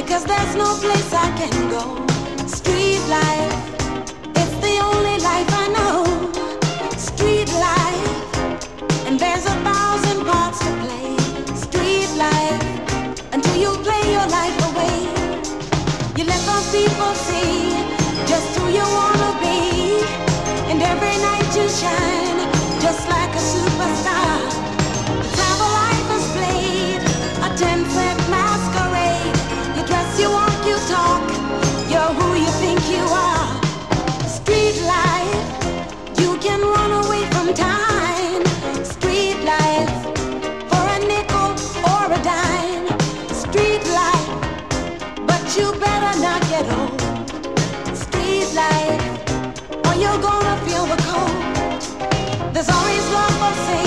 'cause there's no place I can go. Street life, it's the only life I know. Street life, and there's 1,000 parts to play. Street life, until you play your life away. You let the people see just who you wanna be, and every night you shine just like a superstar. It's how the life is played, a 10-cent masquerade. You dress, you walk, you talk, you're who you think you are. Street life, you can run away from time. Street life, for a nickel or a dime. Street life, but you better not get old. Street life, or you're gonna feel the cold. There's always love for sale.